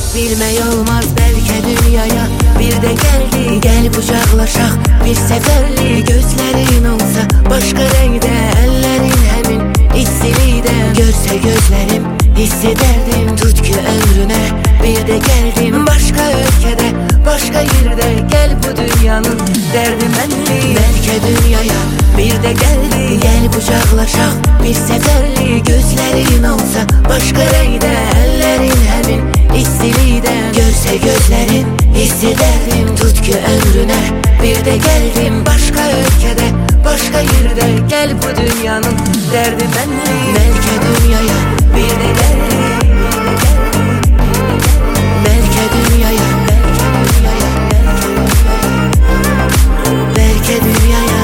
Bilmək olmaz bəlkə dünyaya bir də gəldi. Gəl qucaqlaşaq bir səfərlik. Gözlərin olsa başqa rəngdə, əllərin həmin istilikdə. Görsə gözlərim hiss edərdim, tut ki ömrünə bir də gəldim. Başqa ölkədə, başqa yerdə, gəl bu dünyanın dərdi mənlik. Bəlkə dünyaya bir də gəldi. Gəl qucaqlaşaq bir səfərlik. Gözlərin olsa başqa rəngdə, əllərin həmin istilikdə. Görsə gözlərin hiss edərdim, tut ki ömrünə bir də gəldim. Başqa ölkədə, başqa yerdə, gəl bu dünyanın dərdi mənlik. Bəlkə dünyaya bir də gəldi. Bəlkə dünyaya, bəlkə dünyaya,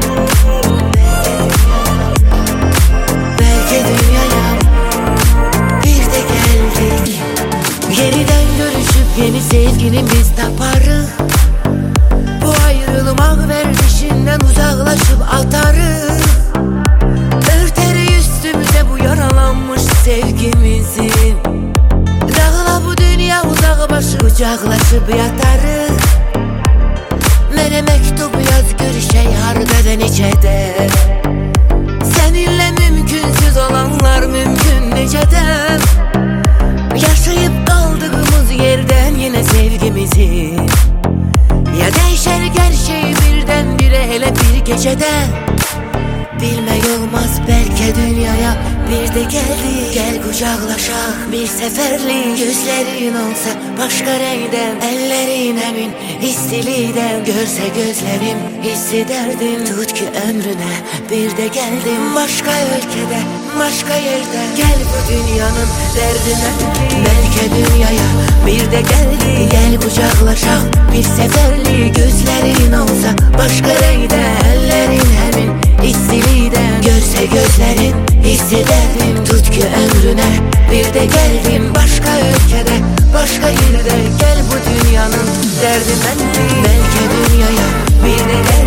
bəlkə dünyaya bir də gəldik. Yeniden görüşüp yeni sevgini biz taparız. Bu ayrılmak vermişinden uzaklaşıp atarız. Örteriz üstümüze bu yaralanmış sevgimizin. Dağla bu dünya uzak başı, kucaklaşıp yatarız. Mənə mektup yaz, görüşək harbiden necədə. Seninle mümkünsüz olanlar mümkün necədən. Yaşayıp kaldığımız yerden yine sevgimizi. Ya değişer gerçeği birdenbire hele bir gecede. Bilmək olmaz bəlkə dünyaya bir də gəldi. Gəl qucaqlaşaq bir səfərlik. Gözlərin olsa başqa rəngdən, əllərin həmin istilikdən. Görsə gözlərim hiss edərdim, tut ki ömrünə bir də gəldim. Başqa ölkədə, başqa yerdə, gəl bu dünyanın dərdinə. Bəlkə dünyaya bir də gəldi. Gəl qucaqlaşaq bir səfərlik. Gözlərin olsa başqa rəngdə, əllərin həmin istilikdən. Görsə gözlərin hiss edərdim, tut ki ömrünə bir də gəldim. Başqa ölkədə, başqa yerdə, gəl bu dünyanın dərdi mənlik. Bəlkə dünyaya bir də gəldim.